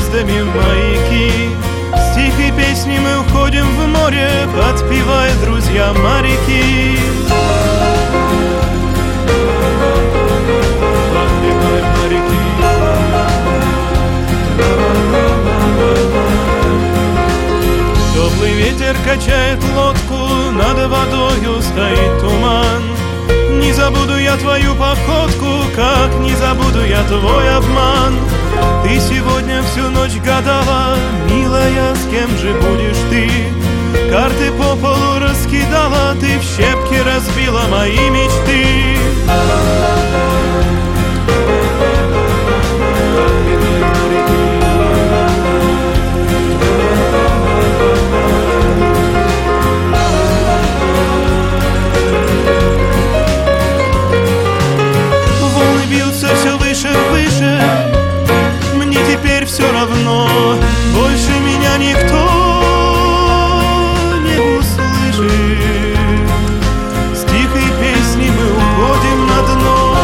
звездами в маяки. С тихой песней мы уходим в море, подпевая, друзья, моряки. Подпевая, моряки. Теплый ветер качает лодку, над водою стоит туман. Не забуду я твою походку, как не забуду я твой обман. Ты сегодня всю ночь гадала, милая, с кем же будешь ты? Карты по полу раскидала, ты в щепки разбила мои мечты. Все равно больше меня никто не услышит. С тихой песней мы уходим на дно.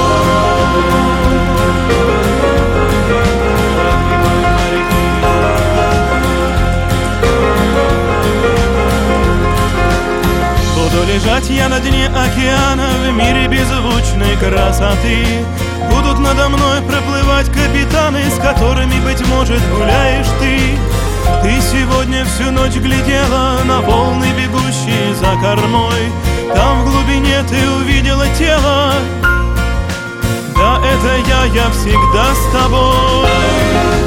Буду лежать я на дне океана в мире беззвучной красоты. Будут надо мной проплывать капитаны, с которыми, быть может, гуляешь ты. Ты сегодня всю ночь глядела на волны, бегущие за кормой. Там в глубине ты увидела тело. Да, это я всегда с тобой.